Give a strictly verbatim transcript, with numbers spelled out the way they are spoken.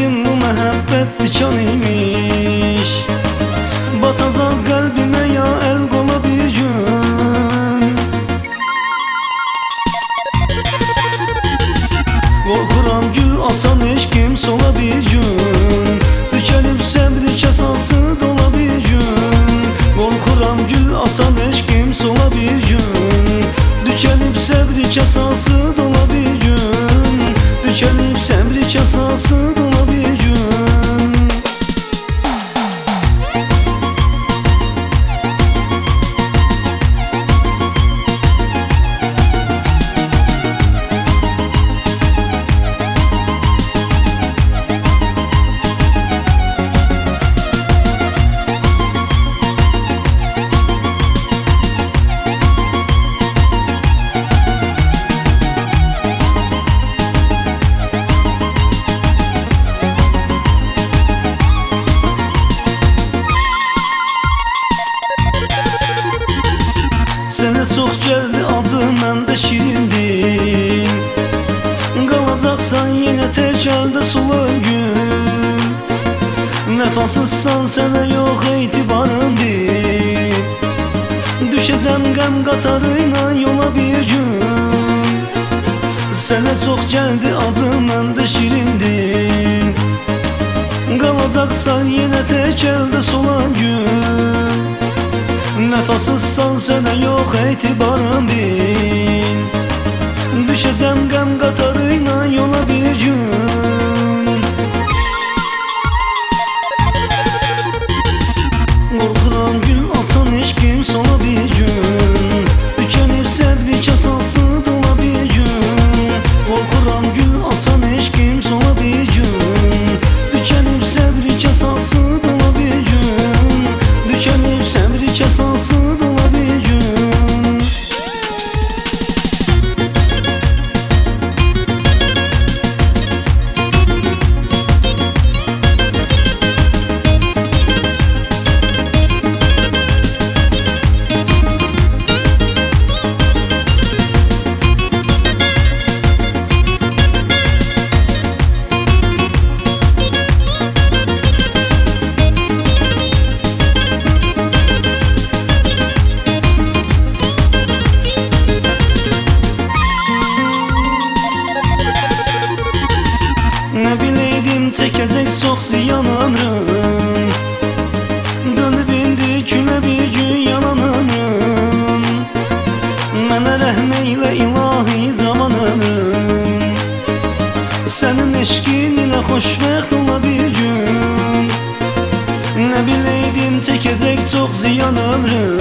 bileydim bu mehabbet diçan imiş. Batacak kalbime ya el kola bir gün. Korkuram gül açan hiç kimse ola bir gün. Tükenip səbri kasası dola bir gün. Korkuram gül açan hiç kimse ola bir gün. Tükenip səbri kasası dola bir gün. Tükenip səbri kasası dola bir gün. Sənə çox gəldi acı, məndə şirindim. Qalacaqsan yenə tək əldə sulan gün. Vəfasızsan sənə yox etibarındır. Düşəcəm qəm qatarıyla yola bir gün. Sənə çox gəldi acı, məndə şirindim. Qalacaqsan yenə tək əldə sulan gün. Vəfasızsan sənə yox etibarım bil. Düşəcəm qəm qatarıyla yola bir gün. Qorxuram gül açan heç kimsə ola bir gün. Tükənib səbri kasası dola bir gün. Qorxuram gül açan heç kimsə ola bir gün. Tükənib səbri kasası dola bir gün. Tükənib səbri kasası dola bir gün. Nə bileydim çəkəcək çox ziyan ömrüm. Dönüb indi günə bir gün yalan ömrüm. Mənə rəhm eylə ilahi cavan ömrüm. Sənin eşqin ilə xoşbəxt ola bir gün. Nə bileydim çəkəcək çox ziyan ömrüm.